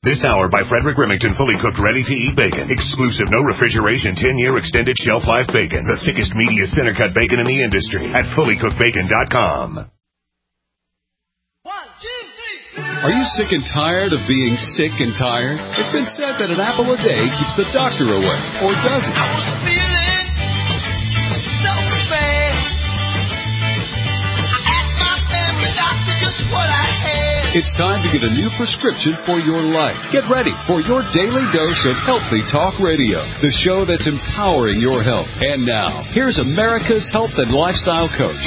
This hour by Frederick Remington, fully cooked, ready-to-eat bacon. Exclusive, no refrigeration, 10-year extended shelf life bacon. The thickest, meatiest center-cut bacon in the industry at fullycookedbacon.com. 1, 2, 3. Are you sick and tired of being sick and tired? It's been said that an apple a day keeps the doctor away, or does it? I was feeling so bad. I asked my family doctor just what I had. It's time to get a new prescription for your life. Get ready for your daily dose of Healthy Talk Radio, the show that's empowering your health. And now, here's America's health and lifestyle coach.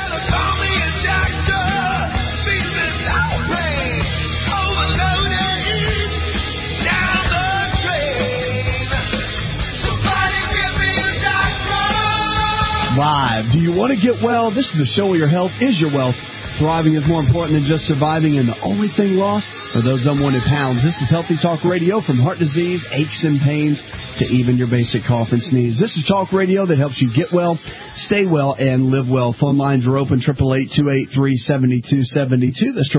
Live. Do you want to get well? This is the show where your health is your wealth. Thriving is more important than just surviving, and the only thing lost are those unwanted pounds. This is Healthy Talk Radio, from heart disease, aches and pains, to even your basic cough and sneeze. This is Talk Radio that helps you get well, stay well, and live well. Phone lines are open, 888-283-7272. That's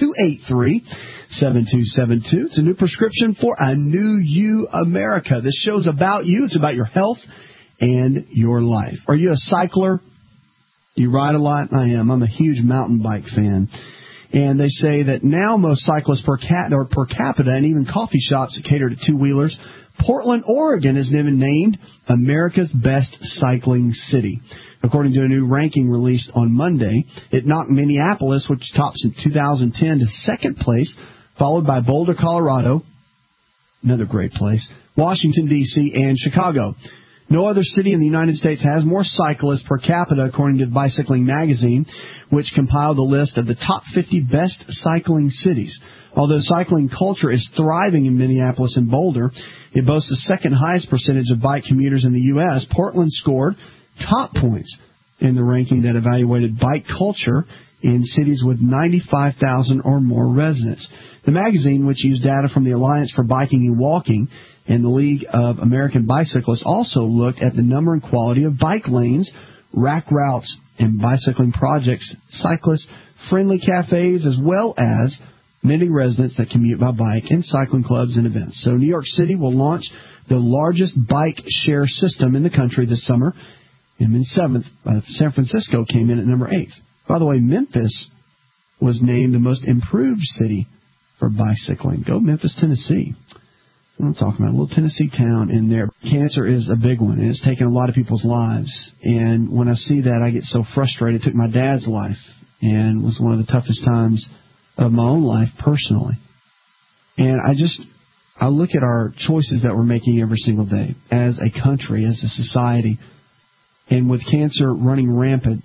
888-283-7272. It's a new prescription for a new you, America. This show's about you. It's about your health and your life. Are you a cycler? You ride a lot? I am. I'm a huge mountain bike fan. And they say that now most cyclists per capita, and even coffee shops that cater to two-wheelers, Portland, Oregon is even named America's best cycling city. According to a new ranking released on Monday, it knocked Minneapolis, which tops in 2010, to second place, followed by Boulder, Colorado, another great place, Washington, D.C., and Chicago. No other city in the United States has more cyclists per capita, according to Bicycling Magazine, which compiled a list of the top 50 best cycling cities. Although cycling culture is thriving in Minneapolis and Boulder, it boasts the second highest percentage of bike commuters in the U.S. Portland scored top points in the ranking that evaluated bike culture in cities with 95,000 or more residents. The magazine, which used data from the Alliance for Biking and Walking and the League of American Bicyclists, also looked at the number and quality of bike lanes, rack routes, and bicycling projects, cyclist-friendly cafes, as well as many residents that commute by bike, and cycling clubs and events. So New York City will launch the largest bike share system in the country this summer, and in 7th, San Francisco came in at number 8th. By the way, Memphis was named the most improved city for bicycling. Go Memphis, Tennessee. I'm talking about a little Tennessee town in there. Cancer is a big one, and it's taken a lot of people's lives. And when I see that, I get so frustrated. It took my dad's life, and was one of the toughest times of my own life personally. And I look at our choices that we're making every single day as a country, as a society, and with cancer running rampant,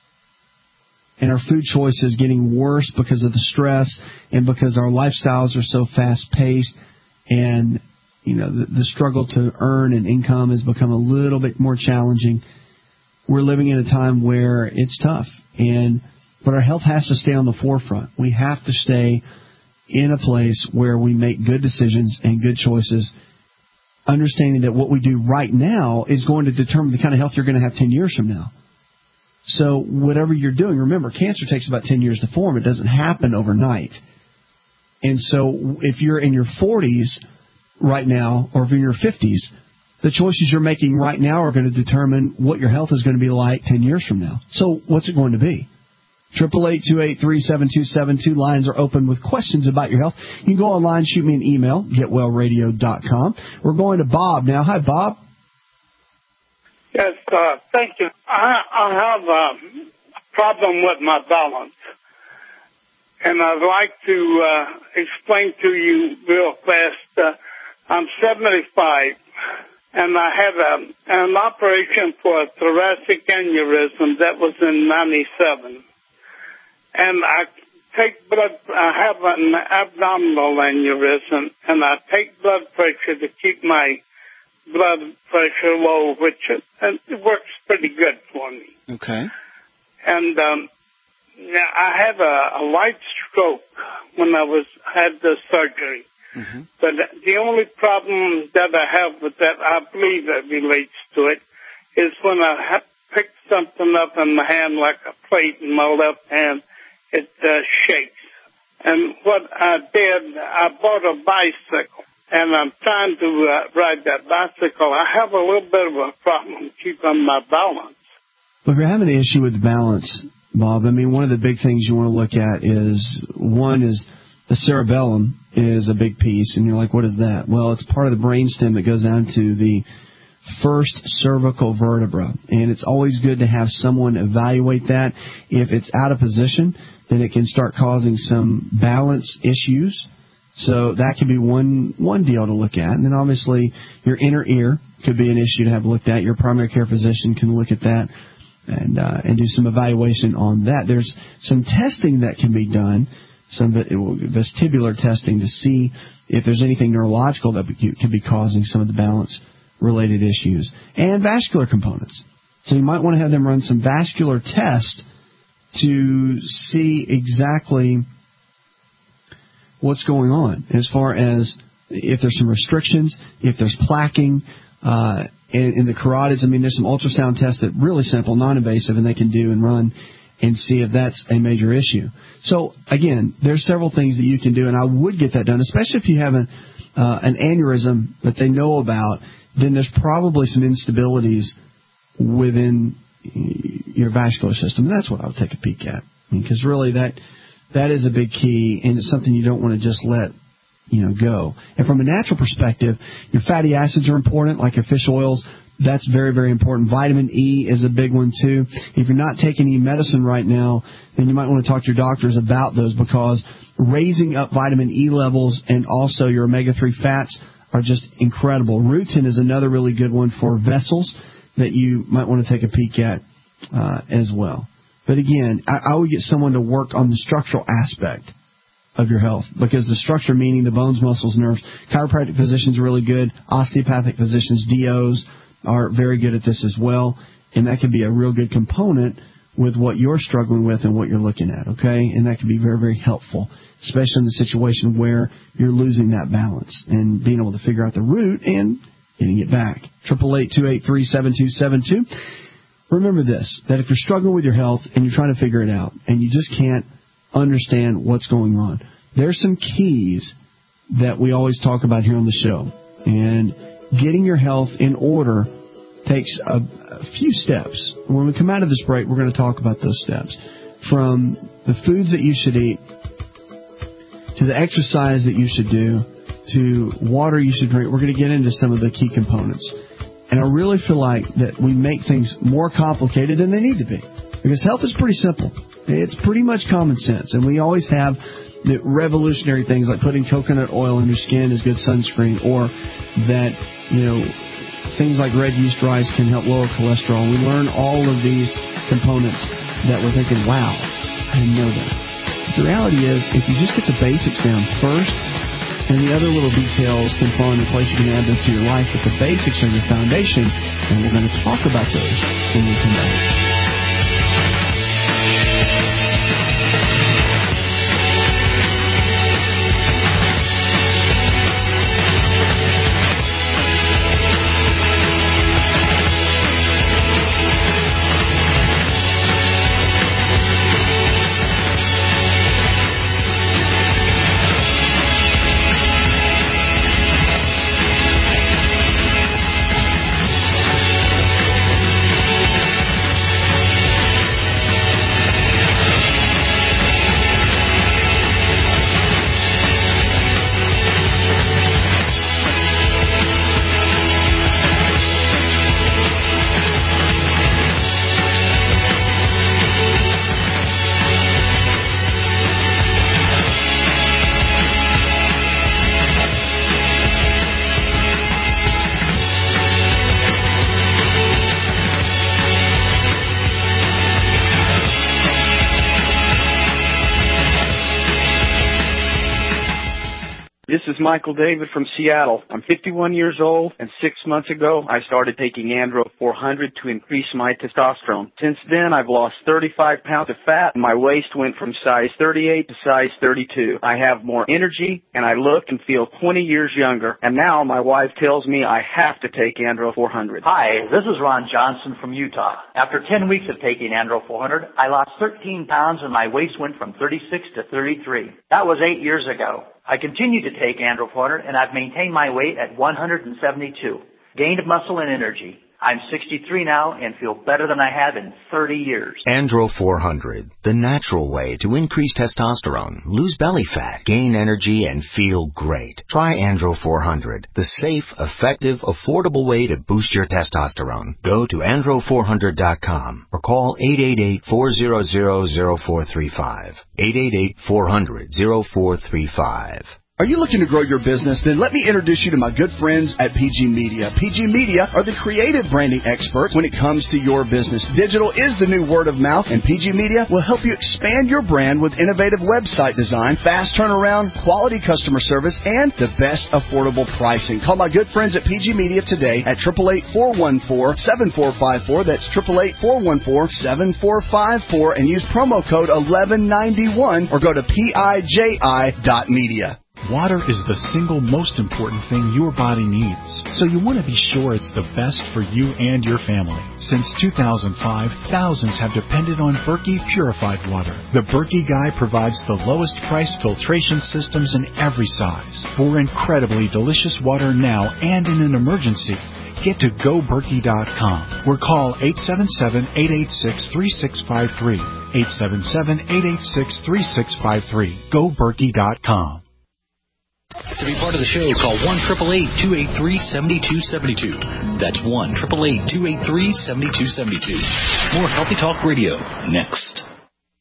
and our food choices getting worse because of the stress and because our lifestyles are so fast-paced, and, you know, the struggle to earn an income has become a little bit more challenging. We're living in a time where it's tough, but our health has to stay on the forefront. We have to stay in a place where we make good decisions and good choices, understanding that what we do right now is going to determine the kind of health you're going to have 10 years from now. So whatever you're doing, remember, cancer takes about 10 years to form. It doesn't happen overnight. And so if you're in your 40s right now, or if you're in your 50s, the choices you're making right now are going to determine what your health is going to be like 10 years from now. So what's it going to be? 888-283-7272. Lines are open with questions about your health. You can go online, shoot me an email, getwellradio.com. We're going to Bob now. Hi, Bob. Yes, thank you. I have a problem with my balance, and I'd like to explain to you real fast. I'm 75, and I had an operation for a thoracic aneurysm that was in 97. And I have an abdominal aneurysm, and I take blood pressure to keep my blood pressure low, which it works pretty good for me. Okay. And I had a light stroke when I had the surgery. Mm-hmm. But the only problem that I have with that, I believe it relates to it, is when I pick something up in my hand, like a plate in my left hand, it shakes. And what I did, I bought a bicycle, and I'm trying to ride that bicycle. I have a little bit of a problem keeping my balance. Well, if you're having an issue with balance, Bob, I mean, one of the big things you want to look at is, one is the cerebellum is a big piece, and you're like, what is that? Well, it's part of the brainstem that goes down to the first cervical vertebra, and it's always good to have someone evaluate that. If it's out of position, then it can start causing some balance issues. So that could be one deal to look at. And then obviously your inner ear could be an issue to have looked at. Your primary care physician can look at that and do some evaluation on that. There's some testing that can be done, some vestibular testing, to see if there's anything neurological that could be causing some of the balance-related issues, and vascular components. So you might want to have them run some vascular tests to see exactly what's going on as far as if there's some restrictions, if there's plaquing in the carotids. I mean, there's some ultrasound tests that are really simple, non-invasive, and they can do and run and see if that's a major issue. So, again, there's several things that you can do, and I would get that done, especially if you have an aneurysm that they know about. Then there's probably some instabilities within your vascular system. And that's what I would take a peek at. Because really that is a big key, and it's something you don't want to just let go. And from a natural perspective, your fatty acids are important, like your fish oils. That's very, very important. Vitamin E is a big one, too. If you're not taking any medicine right now, then you might want to talk to your doctors about those, because raising up vitamin E levels and also your omega-3 fats are just incredible. Rutin is another really good one for vessels that you might want to take a peek at as well. But again, I would get someone to work on the structural aspect of your health, because the structure, meaning the bones, muscles, nerves. Chiropractic physicians are really good. Osteopathic physicians, DOs, are very good at this as well, and that can be a real good component with what you're struggling with and what you're looking at, okay? And that can be very, very helpful, especially in the situation where you're losing that balance and being able to figure out the root and getting it back. 888-283-7272. Remember this, that if you're struggling with your health and you're trying to figure it out and you just can't understand what's going on, there's some keys that we always talk about here on the show. And getting your health in order takes a few steps. When we come out of this break, we're going to talk about those steps. From the foods that you should eat, to the exercise that you should do, to water you should drink. We're going to get into some of the key components. And I really feel like that we make things more complicated than they need to be. Because health is pretty simple. It's pretty much common sense. And we always have the revolutionary things like putting coconut oil in your skin is good sunscreen, or that, things like red yeast rice can help lower cholesterol. We learn all of these components that we're thinking, wow, I didn't know that. But the reality is, if you just get the basics down first, and the other little details can fall into place, you can add those to your life, but the basics are your foundation, and we're going to talk about those when we come back. Michael David from Seattle. I'm 51 years old, and 6 months ago, I started taking Andro 400 to increase my testosterone. Since then, I've lost 35 pounds of fat, and my waist went from size 38 to size 32. I have more energy, and I look and feel 20 years younger, and now my wife tells me I have to take Andro 400. Hi, this is Ron Johnson from Utah. After 10 weeks of taking Andro 400, I lost 13 pounds, and my waist went from 36 to 33. That was 8 years ago. I continue to take Andro 400, and I've maintained my weight at 172. Gained muscle and energy. I'm 63 now and feel better than I have in 30 years. Andro 400, the natural way to increase testosterone, lose belly fat, gain energy, and feel great. Try Andro 400, the safe, effective, affordable way to boost your testosterone. Go to andro400.com or call 888-400-0435. 888-400-0435. Are you looking to grow your business? Then let me introduce you to my good friends at PG Media. PG Media are the creative branding experts when it comes to your business. Digital is the new word of mouth, and PG Media will help you expand your brand with innovative website design, fast turnaround, quality customer service, and the best affordable pricing. Call my good friends at PG Media today at 888-414-7454. That's 888-414-7454, and use promo code 1191 or go to PIJI.media. Water is the single most important thing your body needs, so you want to be sure it's the best for you and your family. Since 2005, thousands have depended on Berkey purified water. The Berkey Guy provides the lowest price filtration systems in every size. For incredibly delicious water now and in an emergency, get to GoBerkey.com or call 877-886-3653. 877-886-3653. GoBerkey.com. To be part of the show, call 1-888-283-7272. That's 1-888-283-7272. More Healthy Talk Radio next.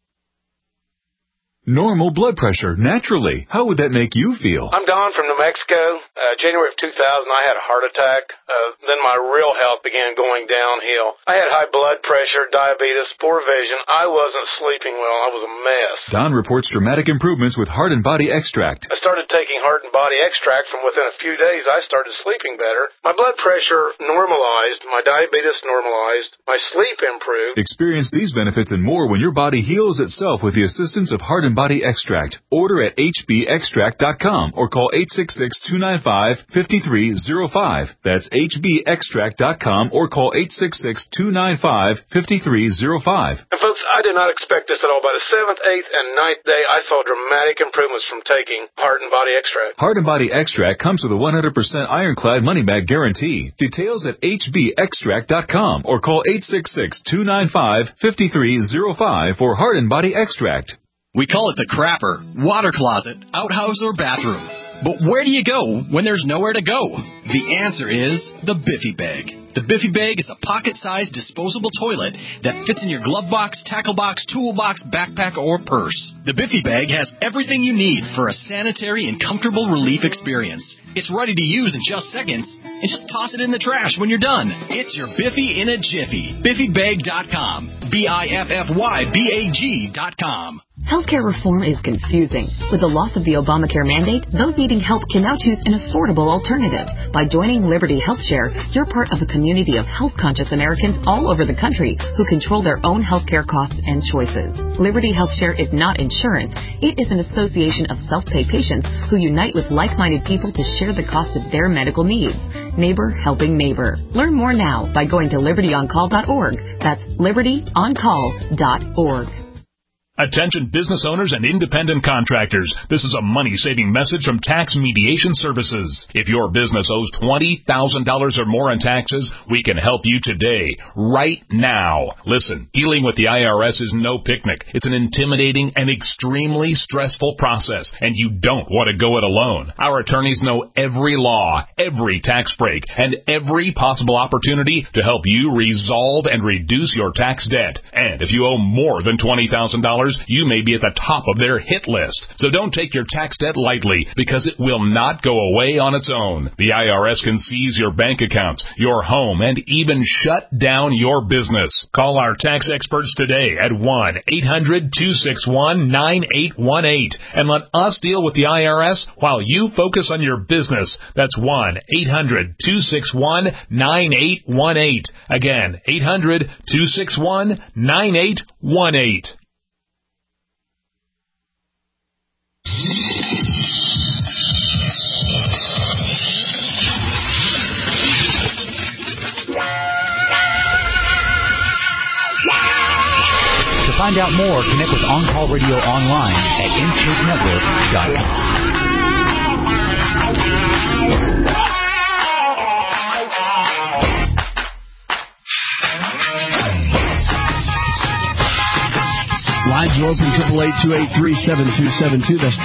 Normal blood pressure, naturally. How would that make you feel? I'm Don from New Mexico. January of 2000, I had a heart attack. Then my real health began going downhill. I had high blood pressure, diabetes, poor vision. I wasn't sleeping well. I was a mess. Don reports dramatic improvements with Heart and Body Extract. I started taking Heart and Body Extract. From within a few days, I started sleeping better. My blood pressure normalized. My diabetes normalized. My sleep improved. Experience these benefits and more when your body heals itself with the assistance of Heart and Body Extract. Order at hbextract.com or call 866-295-5305. That's hbextract.com or call 866-295-5305. And folks, I did not expect this at all. By the 7th, 8th, and 9th day, I saw dramatic improvements from taking Heart and Body Extract. Heart and Body Extract comes with a 100% ironclad money-back guarantee. Details at hbextract.com or call 866-295-5305 for Heart and Body Extract. We call it the crapper, water closet, outhouse, or bathroom. But where do you go when there's nowhere to go? The answer is the Biffy Bag. The Biffy Bag is a pocket-sized disposable toilet that fits in your glove box, tackle box, toolbox, backpack, or purse. The Biffy Bag has everything you need for a sanitary and comfortable relief experience. It's ready to use in just seconds, and just toss it in the trash when you're done. It's your Biffy in a jiffy. BiffyBag.com. BiffyBag.com. Healthcare reform is confusing. With the loss of the Obamacare mandate, those needing help can now choose an affordable alternative. By joining Liberty HealthShare, you're part of a community of health-conscious Americans all over the country who control their own healthcare costs and choices. Liberty HealthShare is not insurance. It is an association of self-pay patients who unite with like-minded people to share the cost of their medical needs. Neighbor helping neighbor. Learn more now by going to libertyoncall.org. That's libertyoncall.org. Attention business owners and independent contractors. This is a money-saving message from Tax Mediation Services. If your business owes $20,000 or more in taxes, we can help you today, right now. Listen, dealing with the IRS is no picnic. It's an intimidating and extremely stressful process, and you don't want to go it alone. Our attorneys know every law, every tax break, and every possible opportunity to help you resolve and reduce your tax debt. And if you owe more than $20,000, you may be at the top of their hit list. So don't take your tax debt lightly, because it will not go away on its own. The IRS can seize your bank accounts, your home, and even shut down your business. Call our tax experts today at 1-800-261-9818 and let us deal with the IRS while you focus on your business. That's 1-800-261-9818. Again, 800-261-9818. To find out more, connect with On Call Radio online at InStateNetwork.com. Lines are open, 888-283-7272. That's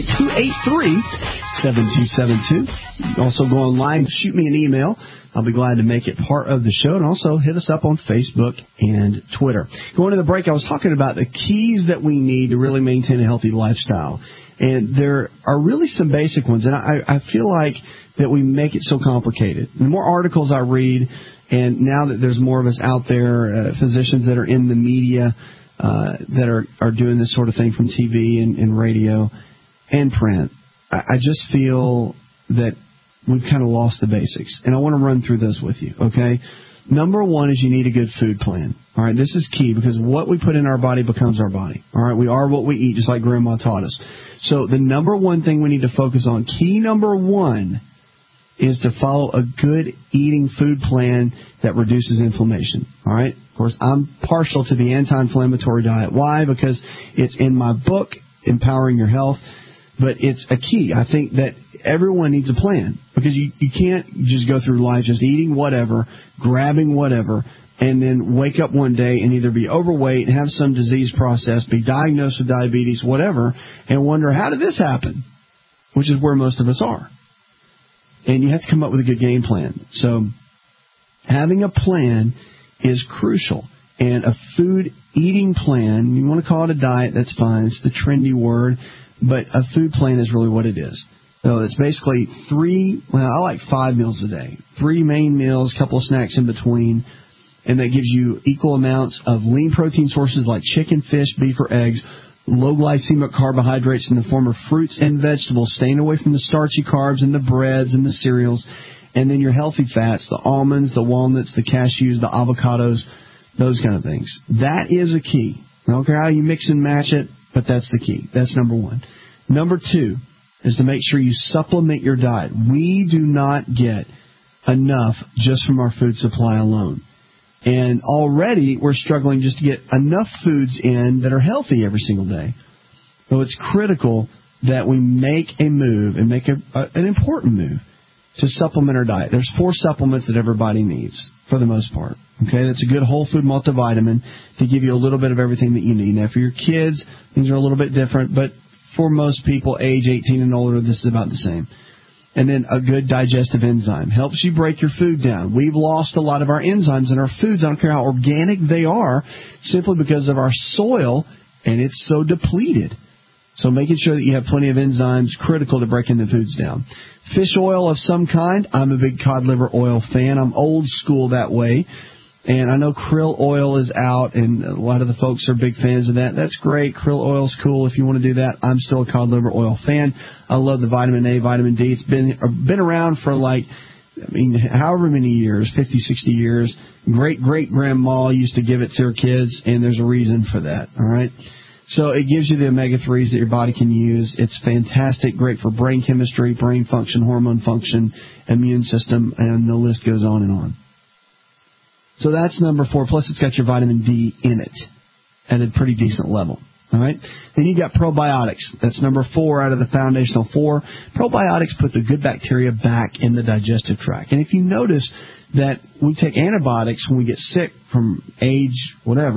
888-283-7272. You can also go online, shoot me an email. I'll be glad to make it part of the show. And also hit us up on Facebook and Twitter. Going to the break, I was talking about the keys that we need to really maintain a healthy lifestyle. And there are really some basic ones. And I feel like that we make it so complicated. The more articles I read, and now that there's more of us out there, physicians that are in the media, that are doing this sort of thing from TV and radio and print, I just feel that we've kind of lost the basics. And I want to run through those with you, okay? Number one is you need a good food plan. All right, this is key because what we put in our body becomes our body. All right, we are what we eat, just like Grandma taught us. So the number one thing we need to focus on, key number one, is to follow a good eating food plan that reduces inflammation. All right? Of course, I'm partial to the anti-inflammatory diet. Why? Because it's in my book, Empowering Your Health, but it's a key. I think that everyone needs a plan because you can't just go through life just eating whatever, grabbing whatever, and then wake up one day and either be overweight, have some disease process, be diagnosed with diabetes, whatever, and wonder, how did this happen? Which is where most of us are. And you have to come up with a good game plan. So having a plan is crucial. And a food eating plan, you want to call it a diet, that's fine. It's the trendy word. But a food plan is really what it is. So it's basically I like 5 meals a day. 3 main meals, a couple of snacks in between. And that gives you equal amounts of lean protein sources like chicken, fish, beef, or eggs. Low glycemic carbohydrates in the form of fruits and vegetables, staying away from the starchy carbs and the breads and the cereals. And then your healthy fats, the almonds, the walnuts, the cashews, the avocados, those kind of things. That is a key. I don't care how you mix and match it, but that's the key. That's number one. Number two is to make sure you supplement your diet. We do not get enough just from our food supply alone. And already we're struggling just to get enough foods in that are healthy every single day. So it's critical that we make a move and make an important move to supplement our diet. There's 4 supplements that everybody needs for the most part. Okay, that's a good whole food multivitamin to give you a little bit of everything that you need. Now, for your kids, things are a little bit different, but for most people age 18 and older, this is about the same. And then a good digestive enzyme helps you break your food down. We've lost a lot of our enzymes in our foods. I don't care how organic they are, simply because of our soil, and it's so depleted. So making sure that you have plenty of enzymes, critical to breaking the foods down. Fish oil of some kind. I'm a big cod liver oil fan. I'm old school that way. And I know krill oil is out, and a lot of the folks are big fans of that. That's great. Krill oil's cool if you want to do that. I'm still a cod liver oil fan. I love the vitamin A, vitamin D. It's been around for however many years, 50, 60 years. Great-great-grandma used to give it to her kids, and there's a reason for that, all right? So it gives you the omega-3s that your body can use. It's fantastic, great for brain chemistry, brain function, hormone function, immune system, and the list goes on and on. So that's number 4. Plus, it's got your vitamin D in it at a pretty decent level. All right. Then you got probiotics. That's number 4 out of the foundational 4. Probiotics put the good bacteria back in the digestive tract. And if you notice that we take antibiotics when we get sick from age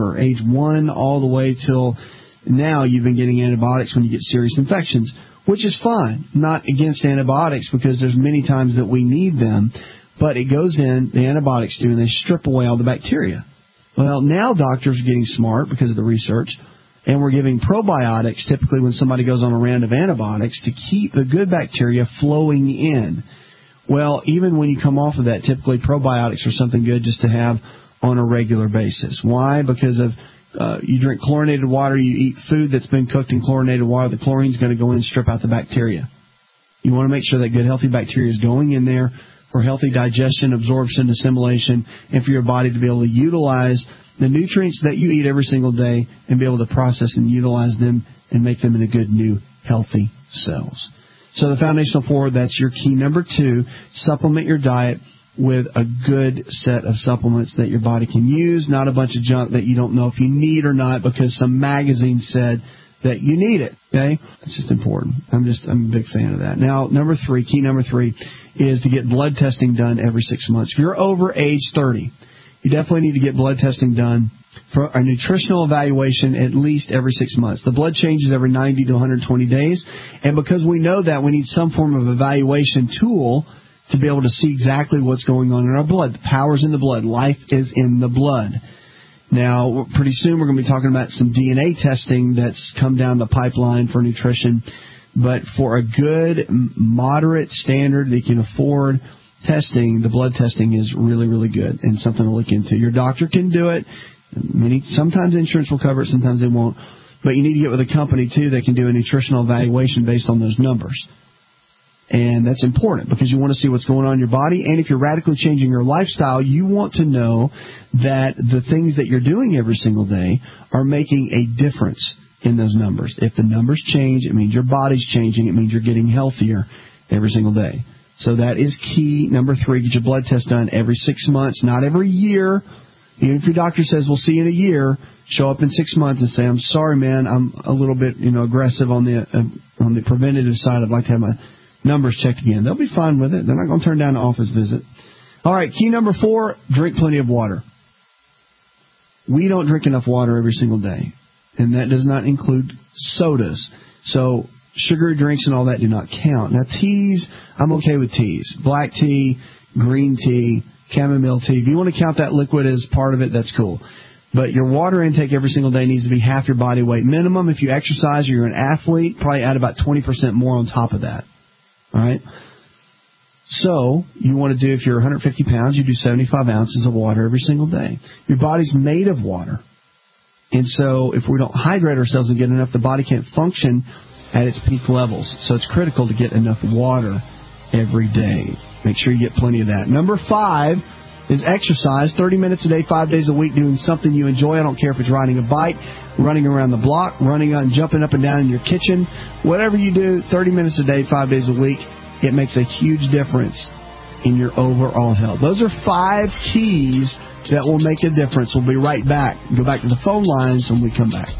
1 all the way till now, you've been getting antibiotics when you get serious infections, which is fine. Not against antibiotics, because there's many times that we need them. But it goes in, the antibiotics do, and they strip away all the bacteria. Well, now doctors are getting smart because of the research, And we're giving probiotics typically when somebody goes on a round of antibiotics to keep the good bacteria flowing in. Well, even when you come off of that, typically probiotics are something good just to have on a regular basis. Why? Because of you drink chlorinated water, you eat food that's been cooked in chlorinated water, the chlorine's going to go in and strip out the bacteria. You want to make sure that good, healthy bacteria is going in there for healthy digestion, absorption, assimilation, and for your body to be able to utilize the nutrients that you eat every single day and be able to process and utilize them and make them into good, new, healthy cells. So the foundational four, that's your key number 2. Supplement your diet with a good set of supplements that your body can use, not a bunch of junk that you don't know if you need or not because some magazine said that you need it. Okay? That's just important. I'm a big fan of that. Now, key number 3 is to get blood testing done every 6 months. If you're over age 30, you definitely need to get blood testing done for a nutritional evaluation at least every 6 months. The blood changes every 90 to 120 days, and because we know that, we need some form of evaluation tool to be able to see exactly what's going on in our blood. The power's in the blood. Life is in the blood. Now, pretty soon we're going to be talking about some DNA testing that's come down the pipeline for nutrition, but for a good, moderate standard that you can afford testing, the blood testing is really, really good and something to look into. Your doctor can do it. Sometimes insurance will cover it, sometimes they won't. But you need to get with a company, too, that can do a nutritional evaluation based on those numbers. And that's important because you want to see what's going on in your body. And if you're radically changing your lifestyle, you want to know that the things that you're doing every single day are making a difference in those numbers. If the numbers change, it means your body's changing. It means you're getting healthier every single day. So that is key number 3. Get your blood test done every 6 months, not every year. Even if your doctor says, we'll see you in a year, show up in 6 months and say, I'm sorry, man, I'm a little bit aggressive on the preventative side. I'd like to have my numbers checked again. They'll be fine with it. They're not going to turn down an office visit. All right, key number 4, drink plenty of water. We don't drink enough water every single day, and that does not include sodas. So sugary drinks and all that do not count. Now, teas, I'm okay with teas. Black tea, green tea, chamomile tea. If you want to count that liquid as part of it, that's cool. But your water intake every single day needs to be half your body weight minimum. If you exercise or you're an athlete, probably add about 20% more on top of that. All right? So you want to do, if you're 150 pounds, you do 75 ounces of water every single day. Your body's made of water. And so if we don't hydrate ourselves and get enough, the body can't function at its peak levels. So it's critical to get enough water every day. Make sure you get plenty of that. Number 5 is exercise. 30 minutes a day, 5 days a week, doing something you enjoy. I don't care if it's riding a bike, running around the block, jumping up and down in your kitchen. Whatever you do, 30 minutes a day, 5 days a week, it makes a huge difference in your overall health. Those are 5 keys that will make a difference. We'll be right back. Go back to the phone lines when we come back.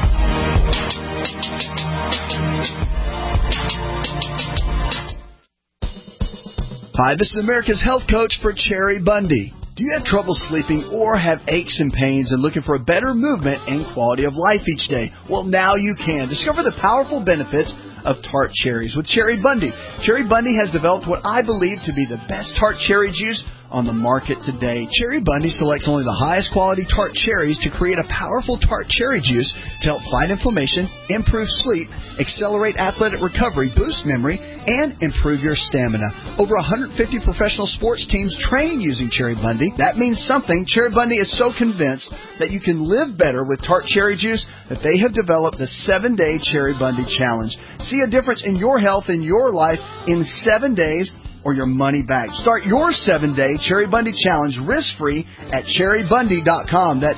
Hi, this is America's Health Coach for Cherry Bundy. Do you have trouble sleeping or have aches and pains and looking for a better movement and quality of life each day? Well, now you can. Discover the powerful benefits of tart cherries with Cherry Bundy. Cherry Bundy has developed what I believe to be the best tart cherry juice on the market today. Cherry Bundy selects only the highest quality tart cherries to create a powerful tart cherry juice to help fight inflammation, improve sleep, accelerate athletic recovery, boost memory, and improve your stamina. Over 150 professional sports teams train using Cherry Bundy. That means something. Cherry Bundy is so convinced that you can live better with tart cherry juice that they have developed the 7-Day Cherry Bundy Challenge. See a difference in your health and your life in 7 days, or your money back. Start your 7-Day Cherry Bundy Challenge risk-free at cherrybundy.com. That's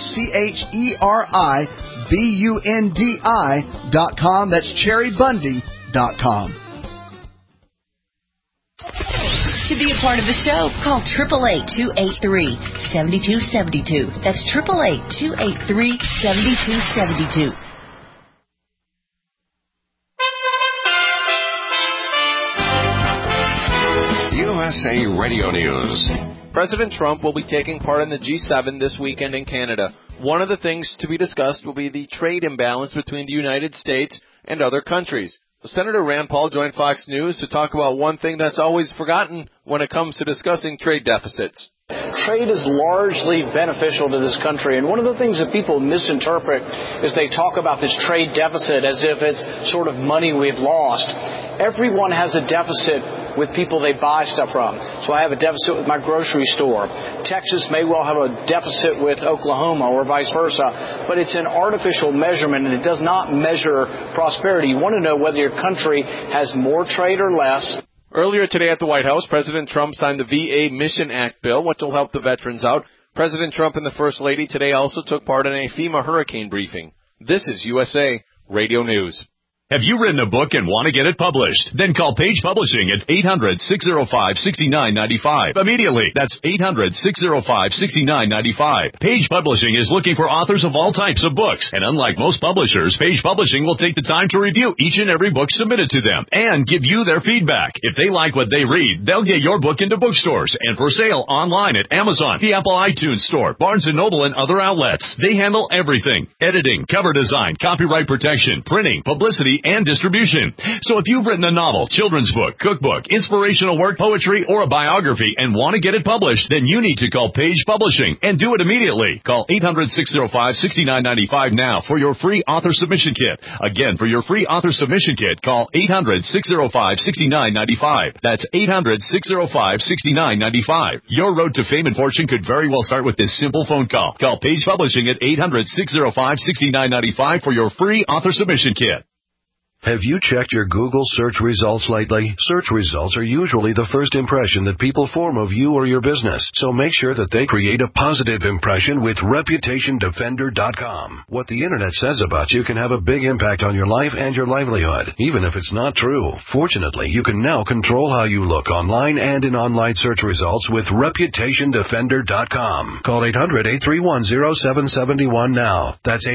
CHERIBUNDI.com. That's cherrybundy.com. To be a part of the show, call 888-283-7272. That's 888-283-7272. USA Radio News. President Trump will be taking part in the G7 this weekend in Canada. One of the things to be discussed will be the trade imbalance between the United States and other countries. Senator Rand Paul joined Fox News to talk about one thing that's always forgotten when it comes to discussing trade deficits. Trade is largely beneficial to this country, and one of the things that people misinterpret is they talk about this trade deficit as if it's sort of money we've lost. Everyone has a deficit with people they buy stuff from. So I have a deficit with my grocery store. Texas may well have a deficit with Oklahoma or vice versa, but it's an artificial measurement, and it does not measure prosperity. You want to know whether your country has more trade or less. Earlier today at the White House, President Trump signed the VA Mission Act bill, which will help the veterans out. President Trump and the First Lady today also took part in a FEMA hurricane briefing. This is USA Radio News. Have you written a book and want to get it published? Then call Page Publishing at 800-605-6995. Immediately. That's 800-605-6995. Page Publishing is looking for authors of all types of books. And unlike most publishers, Page Publishing will take the time to review each and every book submitted to them and give you their feedback. If they like what they read, they'll get your book into bookstores and for sale online at Amazon, the Apple iTunes Store, Barnes & Noble, and other outlets. They handle everything: editing, cover design, copyright protection, printing, publicity, and distribution. So if you've written a novel, children's book, cookbook, inspirational work, poetry, or a biography and want to get it published, then you need to call Page Publishing and do it immediately. Call 800-605-6995 now for your free author submission kit. Again, for your free author submission kit, call 800-605-6995. That's 800-605-6995. Your road to fame and fortune could very well start with this simple phone call. Call Page Publishing at 800-605-6995 for your free author submission kit. Have you checked your Google search results lately? Search results are usually the first impression that people form of you or your business, so make sure that they create a positive impression with ReputationDefender.com. What the Internet says about you can have a big impact on your life and your livelihood, even if it's not true. Fortunately, you can now control how you look online and in online search results with ReputationDefender.com. Call 800-831-0771 now. That's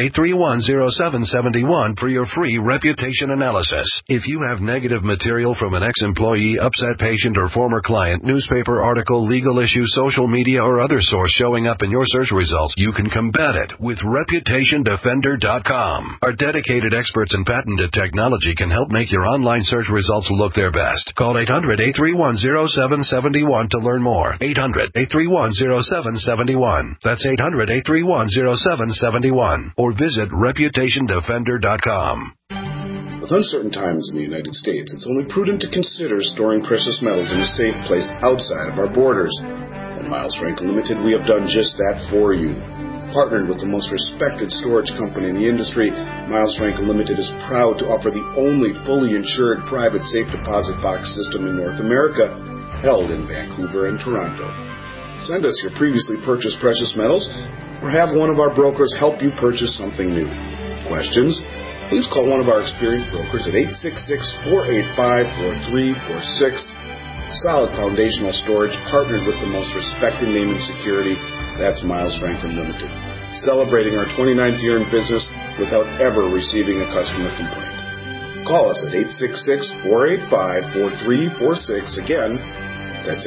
800-831-0771 for your free reputation analysis. If you have negative material from an ex-employee, upset patient, or former client, newspaper article, legal issue, social media, or other source showing up in your search results, you can combat it with ReputationDefender.com. Our dedicated experts in patented technology can help make your online search results look their best. Call 800-831-0771 to learn more. 800-831-0771. That's 800-831-0771. Or visit ReputationDefender.com. With uncertain times in the United States, it's only prudent to consider storing precious metals in a safe place outside of our borders. At Miles Franklin Limited, we have done just that for you. Partnered with the most respected storage company in the industry, Miles Franklin Limited is proud to offer the only fully insured private safe deposit box system in North America, held in Vancouver and Toronto. Send us your previously purchased precious metals, or have one of our brokers help you purchase something new. Questions? Please call one of our experienced brokers at 866-485-4346. Solid foundational storage partnered with the most respected name in security. That's Miles Franklin Limited. Celebrating our 29th year in business without ever receiving a customer complaint. Call us at 866-485-4346. Again, that's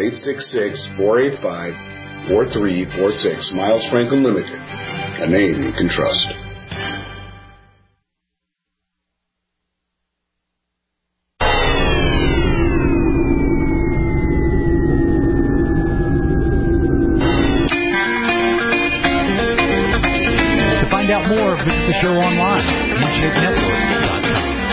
866-485-4346. Miles Franklin Limited. A name you can trust. Visit the show online at InShapeNetwork.com.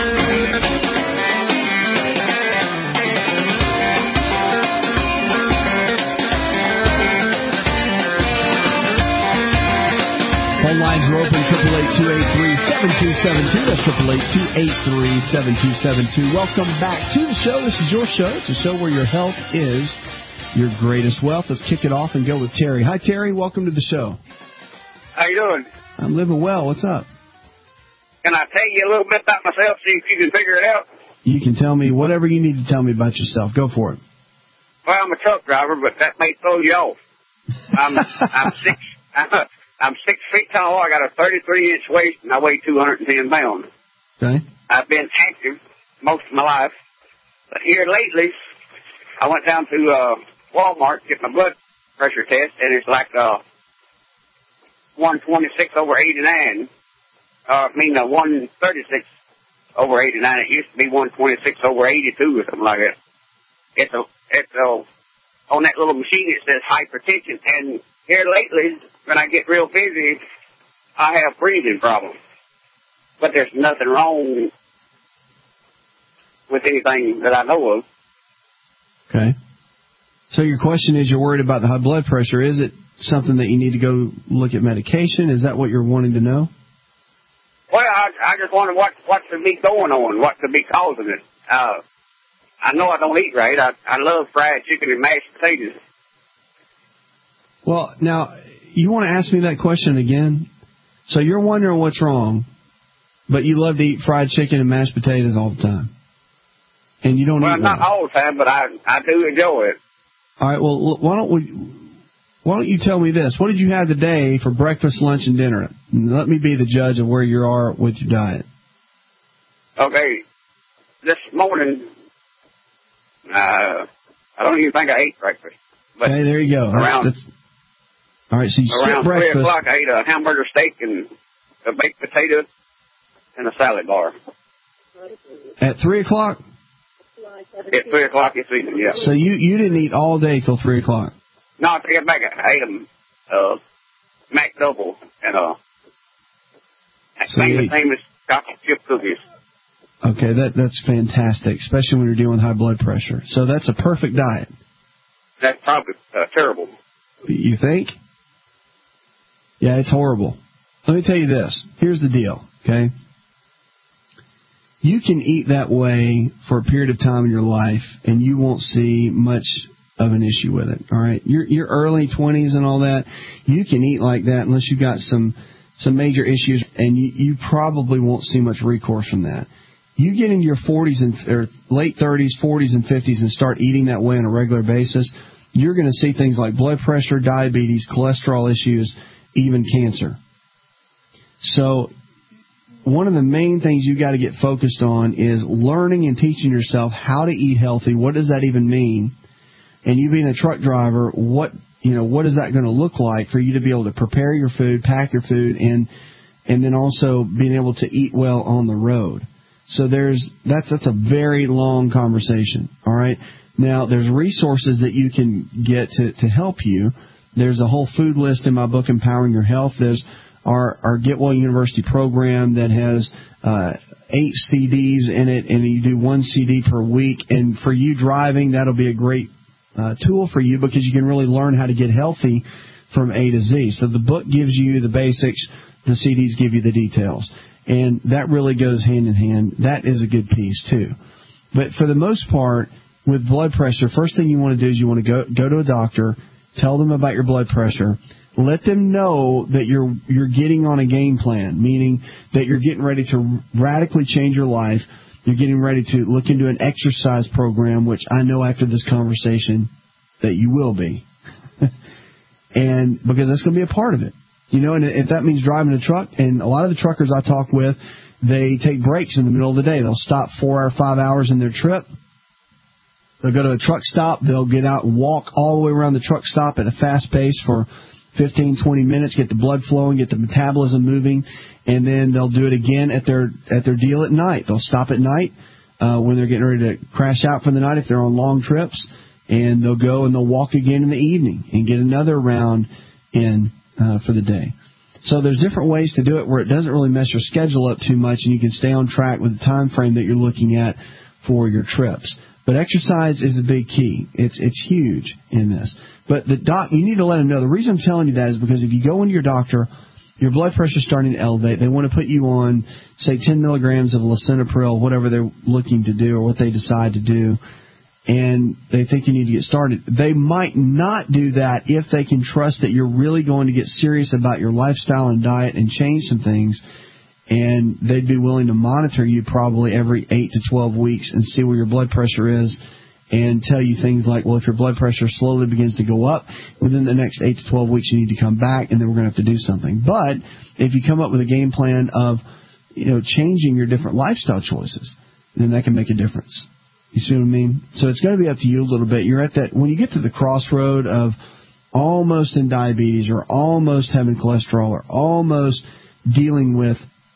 Phone lines are open, 888-283-7272. That's 888-283-7272. Welcome back to the show. This is your show. It's a show where your health is your greatest wealth. Let's kick it off and go with Terry. Hi, Terry. Welcome to the show. How you doing? I'm living well. What's up? Can I tell you a little bit about myself, see if you can figure it out? You can tell me whatever you need to tell me about yourself. Go for it. Well, I'm a truck driver, but that may throw you off. I'm 6 feet tall. I got a 33-inch waist, and I weigh 210 pounds. Okay. I've been active most of my life, but here lately, I went down to Walmart to get my blood pressure test, and it's like 126/89. 136/89. It used to be 126/82 or something like that. It's on on that little machine it says hypertension. And here lately, when I get real busy, I have breathing problems. But there's nothing wrong with anything that I know of. Okay. So your question is, you're worried about the high blood pressure. Is it something that you need to go look at medication? Is that what you're wanting to know? Well, I just wonder what could be going on, what could be causing it. I know I don't eat right. I love fried chicken and mashed potatoes. Well, now, you want to ask me that question again? So you're wondering what's wrong, but you love to eat fried chicken and mashed potatoes all the time. And you don't eat well, not all the time, but I do enjoy it. All right, well, why don't you tell me this? What did you have today for breakfast, lunch, and dinner? Let me be the judge of where you are with your diet. Okay. This morning, I don't even think I ate breakfast. But okay, there you go. All right, so you skipped breakfast. Around 3 o'clock, I ate a hamburger steak and a baked potato and a salad bar. At 3 o'clock? At 3 o'clock this evening, yeah. So you didn't eat all day till 3 o'clock? No, I take it back. I ate them Mac Double and the same as chocolate chip cookies. Okay, that's fantastic, especially when you're dealing with high blood pressure. So that's a perfect diet. That's probably terrible. You think? Yeah, it's horrible. Let me tell you this. Here's the deal, okay? You can eat that way for a period of time in your life, and you won't see much of an issue with it, all right? Your early 20s and all that, you can eat like that unless you've got some major issues, and you probably won't see much recourse from that. You get into your 40s or late 30s, 40s, and 50s and start eating that way on a regular basis, you're going to see things like blood pressure, diabetes, cholesterol issues, even cancer. So one of the main things you got to get focused on is learning and teaching yourself how to eat healthy. What does that even mean? And you being a truck driver, what is that going to look like for you to be able to prepare your food, pack your food, and then also being able to eat well on the road? So that's a very long conversation. All right. Now there's resources that you can get to help you. There's a whole food list in my book, Empowering Your Health. There's our Get Well University program that has 8 CDs in it, and you do 1 CD per week. And for you driving, that'll be a great tool for you because you can really learn how to get healthy from A to Z. So the book gives you the basics. The CDs give you the details. And that really goes hand in hand. That is a good piece, too. But for the most part, with blood pressure, first thing you want to do is you want to go to a doctor, tell them about your blood pressure, let them know that you're getting on a game plan, meaning that you're getting ready to radically change your life. You're getting ready to look into an exercise program, which I know after this conversation that you will be. And because that's going to be a part of it. And if that means driving a truck, and a lot of the truckers I talk with, they take breaks in the middle of the day. They'll stop 4 or 5 hours in their trip. They'll go to a truck stop. They'll get out and walk all the way around the truck stop at a fast pace for 15, 20 minutes, get the blood flowing, get the metabolism moving, and then they'll do it again at their deal at night. They'll stop at night when they're getting ready to crash out for the night if they're on long trips, and they'll go and they'll walk again in the evening and get another round in for the day. So there's different ways to do it where it doesn't really mess your schedule up too much, and you can stay on track with the time frame that you're looking at for your trips. But exercise is a big key. It's huge in this. But you need to let them know. The reason I'm telling you that is because if you go into your doctor, your blood pressure's starting to elevate. They want to put you on, say, 10 milligrams of lisinopril, whatever they're looking to do or what they decide to do, and they think you need to get started. They might not do that if they can trust that you're really going to get serious about your lifestyle and diet and change some things, and they'd be willing to monitor you probably every 8 to 12 weeks and see where your blood pressure is and tell you things like, well, if your blood pressure slowly begins to go up, within the next 8 to 12 weeks you need to come back, and then we're going to have to do something. But if you come up with a game plan of, changing your different lifestyle choices, then that can make a difference. You see what I mean? So it's going to be up to you a little bit. You're at that, when you get to the crossroad of almost in diabetes or almost having cholesterol or almost dealing with,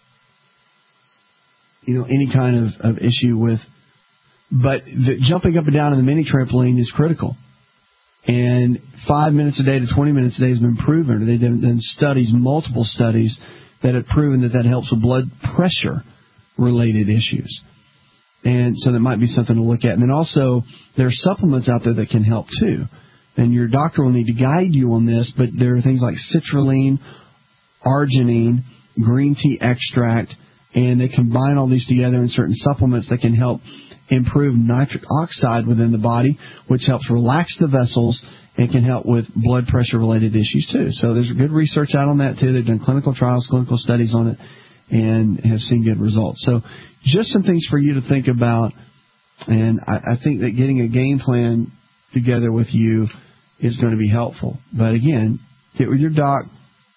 any kind of issue with, but the jumping up and down in the mini trampoline is critical. And 5 minutes a day to 20 minutes a day has been proven. They've done studies, multiple studies, that have proven that helps with blood pressure-related issues. And so that might be something to look at. And then also, there are supplements out there that can help, too. And your doctor will need to guide you on this, but there are things like citrulline, arginine, green tea extract, and they combine all these together in certain supplements that can help improve nitric oxide within the body, which helps relax the vessels and can help with blood pressure-related issues, too. So there's good research out on that, too. They've done clinical trials, clinical studies on it, and have seen good results. So just some things for you to think about, and I think that getting a game plan together with you is going to be helpful. But, again, get with your doc.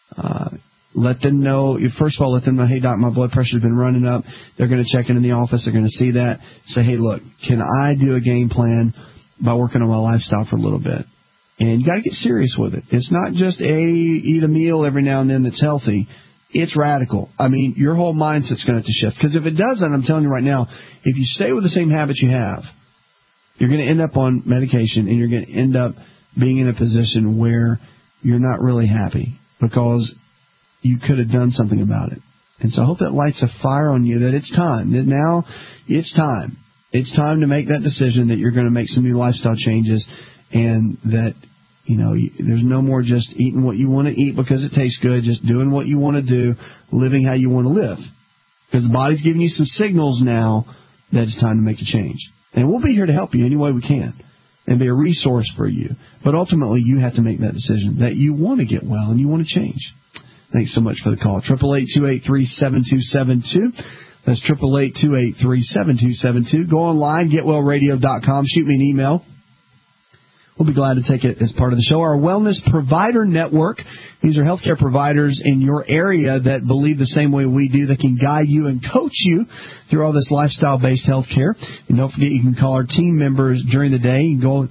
Let them know. First of all, let them know, hey, doc, my blood pressure has been running up. They're going to check in the office. They're going to see that. Say, hey, look, can I do a game plan by working on my lifestyle for a little bit? And you got to get serious with it. It's not just eat a meal every now and then that's healthy. It's radical. I mean, your whole mindset's going to have to shift. Because if it doesn't, I'm telling you right now, if you stay with the same habits you have, you're going to end up on medication and you're going to end up being in a position where you're not really happy because you could have done something about it. And so I hope that lights a fire on you that it's time. That now it's time. It's time to make that decision that you're going to make some new lifestyle changes and that, there's no more just eating what you want to eat because it tastes good, just doing what you want to do, living how you want to live. Because the body's giving you some signals now that it's time to make a change. And we'll be here to help you any way we can and be a resource for you. But ultimately, you have to make that decision that you want to get well and you want to change. Thanks so much for the call. 888-283-7272. That's 888-283-7272. Go online, getwellradio.com. Shoot me an email. We'll be glad to take it as part of the show. Our Wellness Provider Network. These are healthcare providers in your area that believe the same way we do. That can guide you and coach you through all this lifestyle-based healthcare. And don't forget, you can call our team members during the day. You can go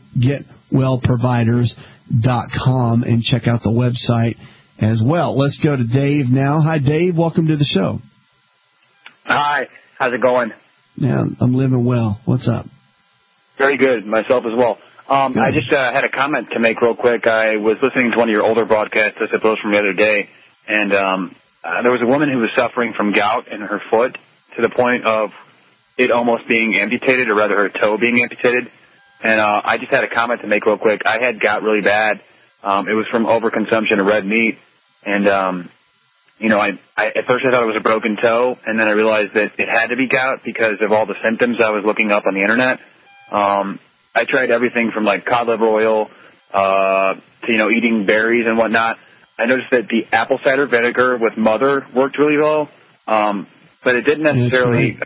getwellproviders.com and check out the website as well. Let's go to Dave now. Hi, Dave. Welcome to the show. Hi. How's it going? Yeah, I'm living well. What's up? Very good. Myself as well. I just had a comment to make real quick. I was listening to one of your older broadcasts, I suppose, from the other day, and there was a woman who was suffering from gout in her foot to the point of it almost being amputated, or rather her toe being amputated. And I just had a comment to make real quick. I had gout really bad. It was from overconsumption of red meat, and I at first I thought it was a broken toe, and then I realized that it had to be gout because of all the symptoms I was looking up on the internet. I tried everything from like cod liver oil to eating berries and whatnot. I noticed that the apple cider vinegar with Mother worked really well, but it didn't necessarily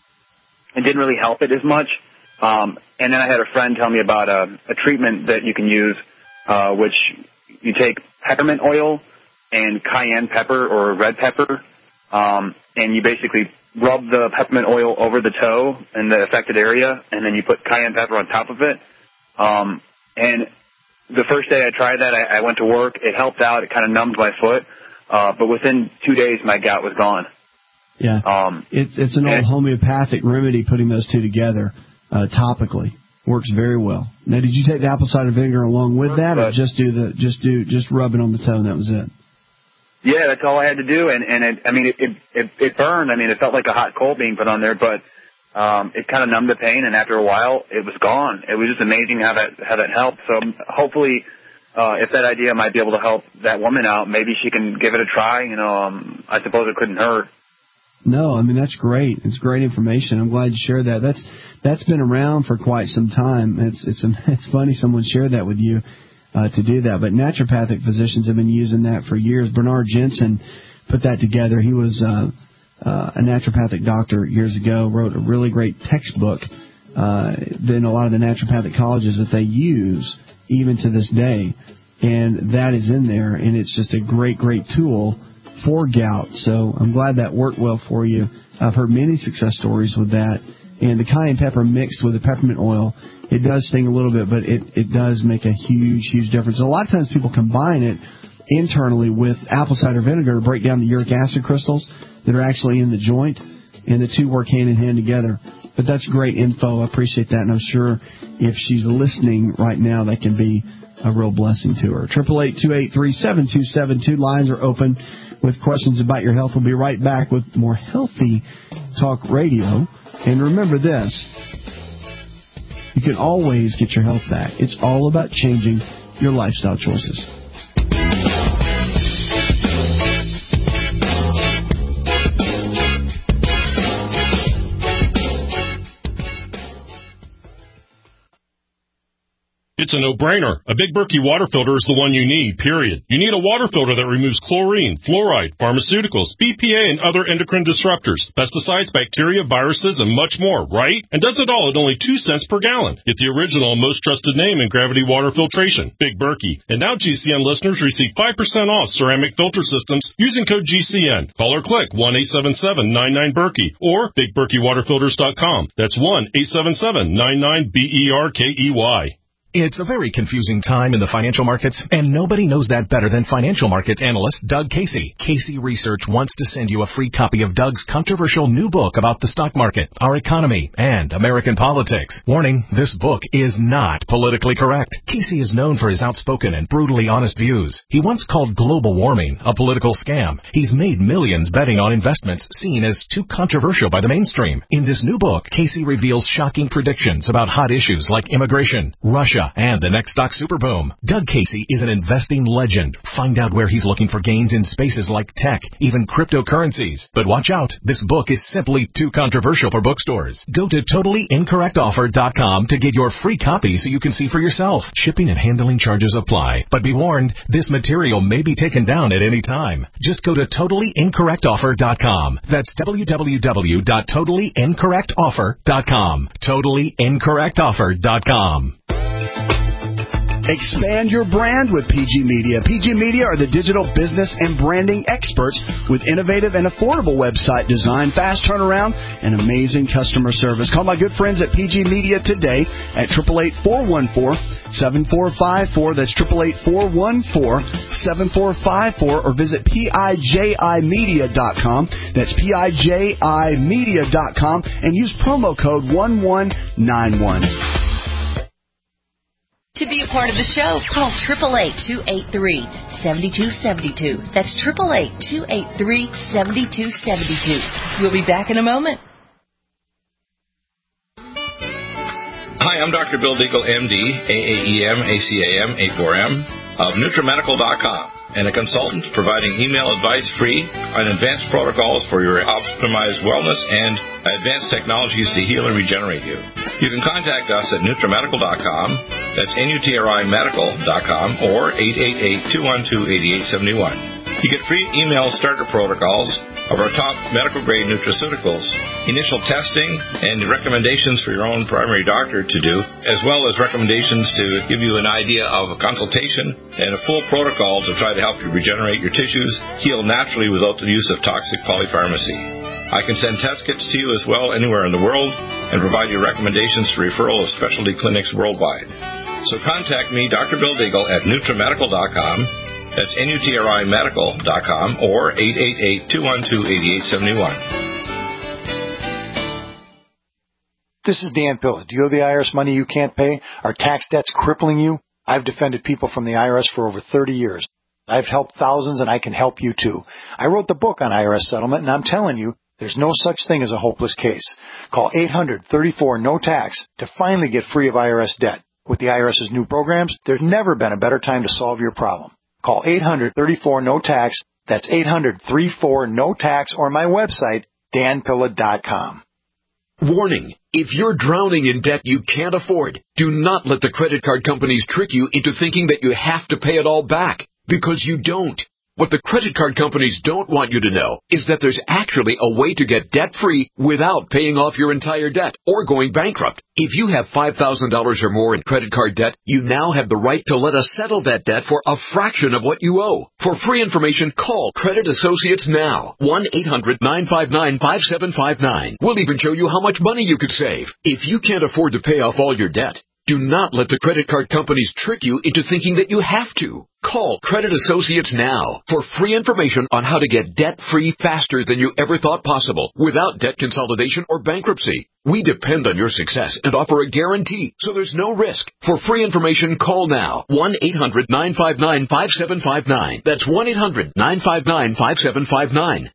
help it as much. And then I had a friend tell me about a treatment that you can use, which you take peppermint oil and cayenne pepper or red pepper, and you basically rub the peppermint oil over the toe in the affected area, and then you put cayenne pepper on top of it. And the first day I tried that, I went to work. It helped out. It kind of numbed my foot. But within 2 days, my gout was gone. Yeah. It's an old homeopathic remedy, putting those two together topically. Works very well. Now, did you take the apple cider vinegar along with that, or just rub it on the toe and that was it? Yeah, that's all I had to do, and it burned. I mean, it felt like a hot coal being put on there, but it kind of numbed the pain, and after a while, it was gone. It was just amazing how that helped. So hopefully, if that idea might be able to help that woman out, maybe she can give it a try. I suppose it couldn't hurt. No, I mean, that's great. It's great information. I'm glad you shared that. That's been around for quite some time. It's funny someone shared that with you. To do that. But naturopathic physicians have been using that for years. Bernard Jensen put that together. He was a naturopathic doctor years ago, wrote a really great textbook. Then a lot of the naturopathic colleges that they use even to this day. And that is in there, and it's just a great, great tool for gout. So I'm glad that worked well for you. I've heard many success stories with that. And the cayenne pepper mixed with the peppermint oil, it does sting a little bit, but it does make a huge, huge difference. A lot of times people combine it internally with apple cider vinegar to break down the uric acid crystals that are actually in the joint, and the two work hand in hand together. But that's great info. I appreciate that, and I'm sure if she's listening right now, that can be a real blessing to her. 888-283-7272. Lines are open with questions about your health. We'll be right back with more Healthy Talk Radio. And remember this, you can always get your health back. It's all about changing your lifestyle choices. It's a no-brainer. A Big Berkey water filter is the one you need, period. You need a water filter that removes chlorine, fluoride, pharmaceuticals, BPA, and other endocrine disruptors, pesticides, bacteria, viruses, and much more, right? And does it all at only 2 cents per gallon. Get the original and most trusted name in gravity water filtration, Big Berkey. And now GCN listeners receive 5% off ceramic filter systems using code GCN. Call or click 1-877-99-BERKEY or BigBerkeyWaterFilters.com. That's 1-877-99-BERKEY. It's a very confusing time in the financial markets, and nobody knows that better than financial markets analyst Doug Casey. Casey Research wants to send you a free copy of Doug's controversial new book about the stock market, our economy, and American politics. Warning, this book is not politically correct. Casey is known for his outspoken and brutally honest views. He once called global warming a political scam. He's made millions betting on investments seen as too controversial by the mainstream. In this new book, Casey reveals shocking predictions about hot issues like immigration, Russia, and the next stock superboom. Doug Casey is an investing legend. Find out where he's looking for gains in spaces like tech, even cryptocurrencies. But watch out, this book is simply too controversial for bookstores. Go to TotallyIncorrectOffer.com to get your free copy so you can see for yourself. Shipping and handling charges apply. But be warned, this material may be taken down at any time. Just go to TotallyIncorrectOffer.com. That's www.TotallyIncorrectOffer.com. TotallyIncorrectOffer.com. Expand your brand with PG Media. PG Media are the digital business and branding experts with innovative and affordable website design, fast turnaround, and amazing customer service. Call my good friends at PG Media today at 888-414-7454. That's 888-414-7454, or visit PIJImedia.com. That's PIJImedia.com, and use promo code 1191. To be a part of the show, call 888-283-7272. That's 888-283-7272. We'll be back in a moment. Hi, I'm Dr. Bill Deagle, MD, AAEM, ACAM, A4M, of NutriMedical.com, and a consultant providing email advice free on advanced protocols for your optimized wellness and advanced technologies to heal and regenerate you. You can contact us at NutriMedical.com, that's NutriMedical.com, or 888-212-8871. You get free email starter protocols of our top medical-grade nutraceuticals, initial testing, and recommendations for your own primary doctor to do, as well as recommendations to give you an idea of a consultation and a full protocol to try to help you regenerate your tissues, heal naturally without the use of toxic polypharmacy. I can send test kits to you as well anywhere in the world and provide you recommendations for referral of specialty clinics worldwide. So contact me, Dr. Bill Deagle, at NutriMedical.com. That's NutriMedical.com, or 888-212-8871. This is Dan Pilla. Do you owe the IRS money you can't pay? Are tax debts crippling you? I've defended people from the IRS for over 30 years. I've helped thousands, and I can help you too. I wrote the book on IRS settlement, and I'm telling you, there's no such thing as a hopeless case. Call 800-34-NO-TAX to finally get free of IRS debt. With the IRS's new programs, there's never been a better time to solve your problem. Call 800-34-NO-TAX. That's 800-34-NO-TAX, or my website, danpilla.com. Warning. If you're drowning in debt you can't afford, do not let the credit card companies trick you into thinking that you have to pay it all back, because you don't. What the credit card companies don't want you to know is that there's actually a way to get debt-free without paying off your entire debt or going bankrupt. If you have $5,000 or more in credit card debt, you now have the right to let us settle that debt for a fraction of what you owe. For free information, call Credit Associates now. 1-800-959-5759. We'll even show you how much money you could save. If you can't afford to pay off all your debt, do not let the credit card companies trick you into thinking that you have to. Call Credit Associates now for free information on how to get debt-free faster than you ever thought possible without debt consolidation or bankruptcy. We depend on your success and offer a guarantee, so there's no risk. For free information, call now. 1-800-959-5759. That's 1-800-959-5759.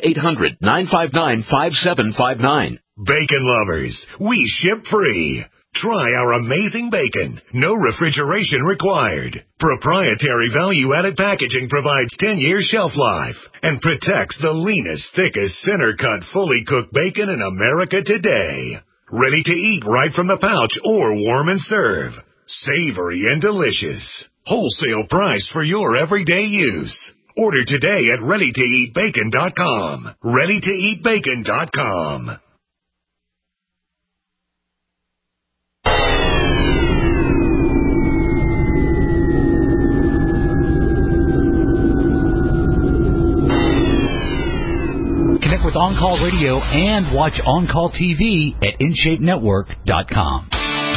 1-800-959-5759. Bacon lovers, we ship free. Try our amazing bacon. No refrigeration required. Proprietary value-added packaging provides 10 years shelf life and protects the leanest, thickest, center-cut, fully cooked bacon in America today. Ready to eat right from the pouch or warm and serve. Savory and delicious. Wholesale price for your everyday use. Order today at ReadyToEatBacon.com. ReadyToEatBacon.com. Connect with On Call Radio and watch On Call TV at InShapeNetwork.com.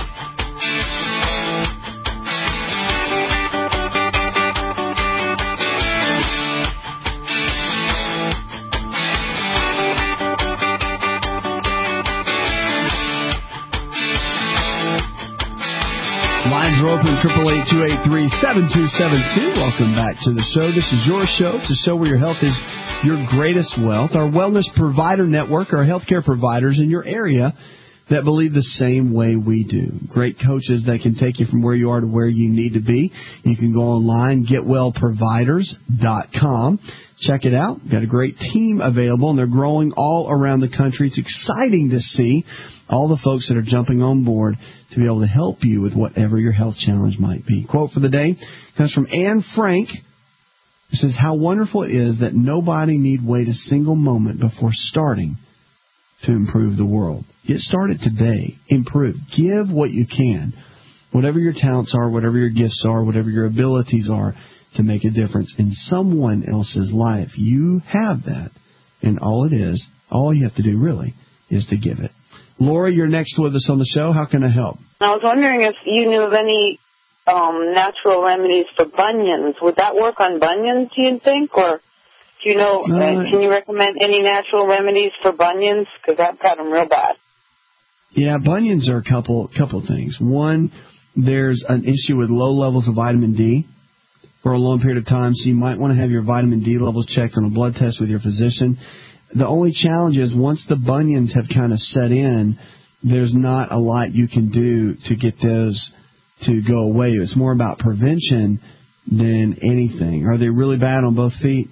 Lines are open, 888-283-7272. Welcome back to the show. This is your show. It's a show where your health is your greatest wealth. Our Wellness Provider Network are healthcare providers in your area that believe the same way we do. Great coaches that can take you from where you are to where you need to be. You can go online, getwellproviders.com. Check it out. Got a great team available, and they're growing all around the country. It's exciting to see all the folks that are jumping on board to be able to help you with whatever your health challenge might be. Quote for the day comes from Anne Frank. It says, how wonderful it is that nobody need wait a single moment before starting to improve the world. Get started today. Improve. Give what you can. Whatever your talents are, whatever your gifts are, whatever your abilities are, to make a difference in someone else's life. You have that. And all you have to do really is to give it. Laura, you're next with us on the show. How can I help? I was wondering if you knew of any natural remedies for bunions. Would that work on bunions, do you think? Or do you know, can you recommend any natural remedies for bunions? Because I've got them real bad. Yeah, bunions are a couple things. One, there's an issue with low levels of vitamin D for a long period of time, so you might want to have your vitamin D levels checked on a blood test with your physician. The only challenge is once the bunions have kind of set in, there's not a lot you can do to get those to go away. It's more about prevention than anything. Are they really bad on both feet?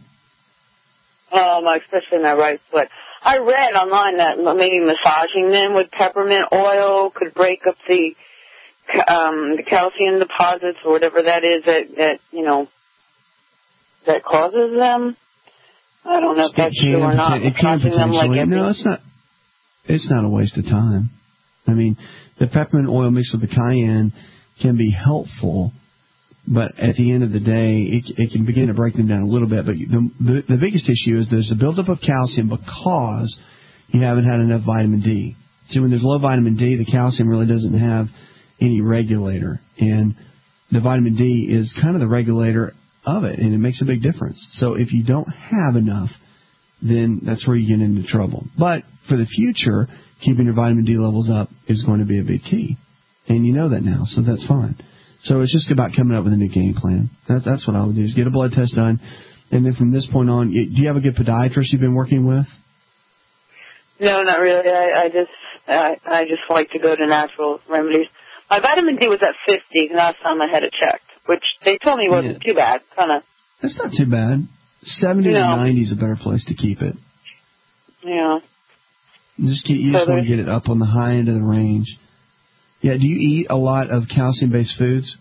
Especially my right foot. I read online that maybe massaging them with peppermint oil could break up the calcium deposits or whatever that is that causes them. I don't know if that's true or not. It can potentially. No, it's not a waste of time. I mean, the peppermint oil mixed with the cayenne can be helpful, but at the end of the day, it can begin to break them down a little bit. But the biggest issue is there's a buildup of calcium because you haven't had enough vitamin D. See, when there's low vitamin D, the calcium really doesn't have any regulator, and the vitamin D is kind of the regulator of it, and it makes a big difference. So if you don't have enough, then that's where you get into trouble. But for the future, keeping your vitamin D levels up is going to be a big key. And you know that now, so that's fine. So it's just about coming up with a new game plan. That's what I would do, is get a blood test done. And then from this point on, do you have a good podiatrist you've been working with? No, not really. I just like to go to natural remedies. My vitamin D was at 50 last time I had it checked, which they told me wasn't too bad. That's not too bad. 70 to 90 is a better place to keep it. Yeah. You just want to get it up on the high end of the range. Yeah, do you eat a lot of calcium-based foods?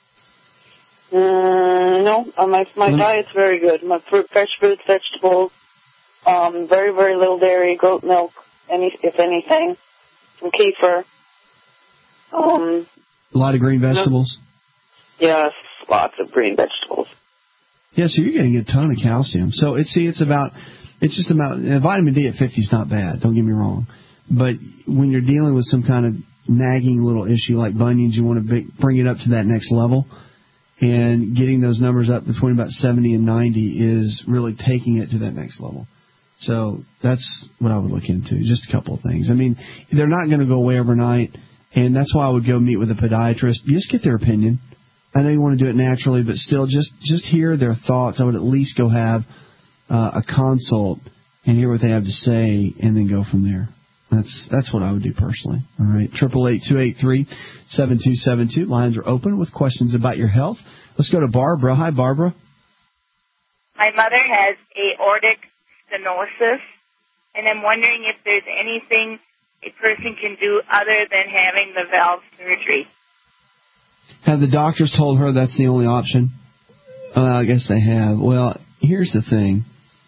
No, my diet's very good. My fresh fruits, vegetables, very, very little dairy, goat milk, if anything, some kefir. A lot of green vegetables? Yes, lots of green vegetables. Yeah, so you're getting a ton of calcium. So it's just about vitamin D at 50 is not bad, don't get me wrong. But when you're dealing with some kind of nagging little issue like bunions, you want to bring it up to that next level. And getting those numbers up between about 70 and 90 is really taking it to that next level. So that's what I would look into, just a couple of things. I mean, they're not going to go away overnight, and that's why I would go meet with a podiatrist. Just get their opinion. I know you want to do it naturally, but still just hear their thoughts. I would at least go have a consult and hear what they have to say and then go from there. That's what I would do personally. All right, 888-283-7272. Lines are open with questions about your health. Let's go to Barbara. Hi, Barbara. My mother has aortic stenosis, and I'm wondering if there's anything a person can do other than having the valve surgery. Have the doctors told her that's the only option? I guess they have. Well, here's the thing.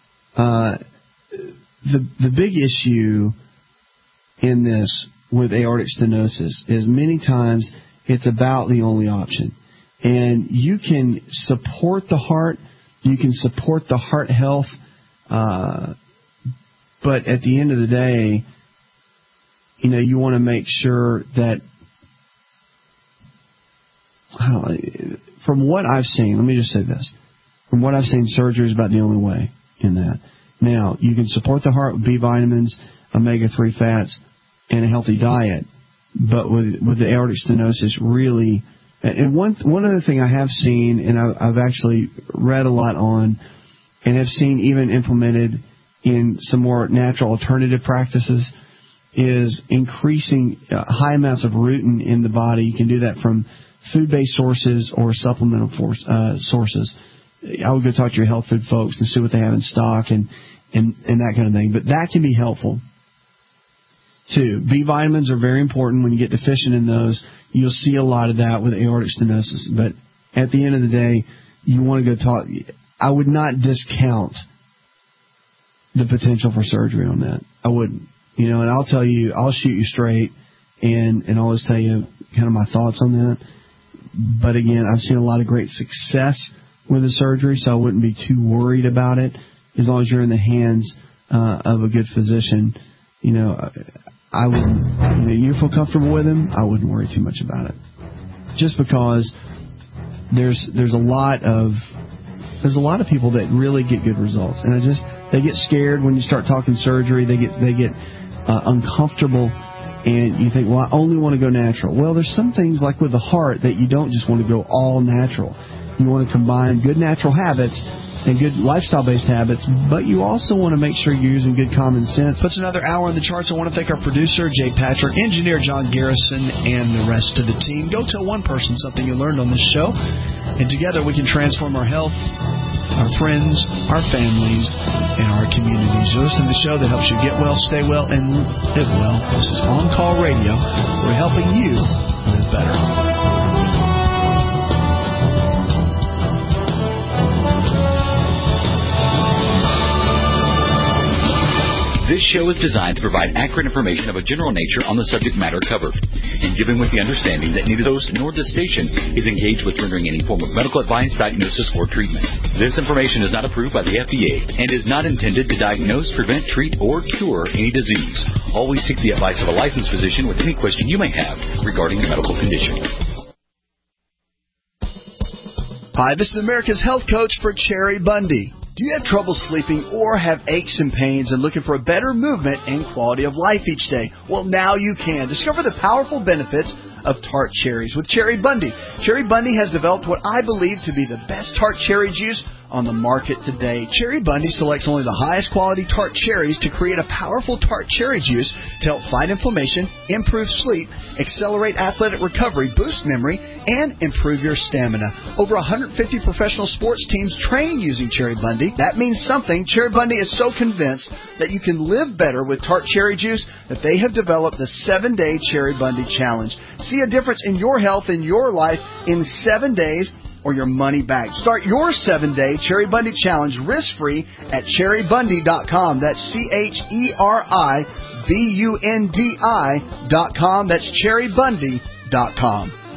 The big issue in this with aortic stenosis is many times it's about the only option. And you can support the heart, you can support the heart health, but at the end of the day, you want to make sure that, from what I've seen, let me just say this. From what I've seen, surgery is about the only way in that. Now, you can support the heart with B vitamins, omega-3 fats, and a healthy diet. But with the aortic stenosis, really, and one other thing I have seen, and I've actually read a lot on, and have seen even implemented in some more natural alternative practices, is increasing high amounts of rutin in the body. You can do that from food-based sources or supplemental sources. I would go talk to your health food folks and see what they have in stock and that kind of thing. But that can be helpful, too. B vitamins are very important. When you get deficient in those, you'll see a lot of that with aortic stenosis. But at the end of the day, you want to go talk. I would not discount the potential for surgery on that. I wouldn't. And I'll tell you, I'll shoot you straight and always tell you kind of my thoughts on that. But again, I've seen a lot of great success with the surgery, so I wouldn't be too worried about it. As long as you're in the hands of a good physician, I wouldn't. You feel comfortable with him, I wouldn't worry too much about it. Just because there's a lot of people that really get good results, and they get scared when you start talking surgery. They get uncomfortable. And you think, well, I only want to go natural. Well, there's some things like with the heart that you don't just want to go all natural. You want to combine good natural habits and good lifestyle-based habits, but you also want to make sure you're using good common sense. Puts another hour in the charts. I want to thank our producer, Jay Patrick, engineer John Garrison, and the rest of the team. Go tell one person something you learned on this show, and together we can transform our health, our friends, our families, and our communities. You listen to the show that helps you get well, stay well, and live well. This is On Call Radio. We're helping you live better. This show is designed to provide accurate information of a general nature on the subject matter covered, and given with the understanding that neither host nor this station is engaged with rendering any form of medical advice, diagnosis, or treatment. This information is not approved by the FDA and is not intended to diagnose, prevent, treat, or cure any disease. Always seek the advice of a licensed physician with any question you may have regarding a medical condition. Hi, this is America's Health Coach for Cherry Bundy. Do you have trouble sleeping or have aches and pains and looking for a better movement and quality of life each day? Well, now you can. Discover the powerful benefits of tart cherries with Cherry Bundy. Cherry Bundy has developed what I believe to be the best tart cherry juice on the market today. Cherry Bundy selects only the highest quality tart cherries to create a powerful tart cherry juice to help fight inflammation, improve sleep, accelerate athletic recovery, boost memory, and improve your stamina. Over 150 professional sports teams train using Cherry Bundy. That means something. Cherry Bundy is so convinced that you can live better with tart cherry juice that they have developed the 7-Day Cherry Bundy Challenge. See a difference in your health and your life in 7 days or your money back. Start your 7-Day Cherry Bundy Challenge risk-free at cherrybundy.com. That's CherryBundi.com. That's cherrybundy.com.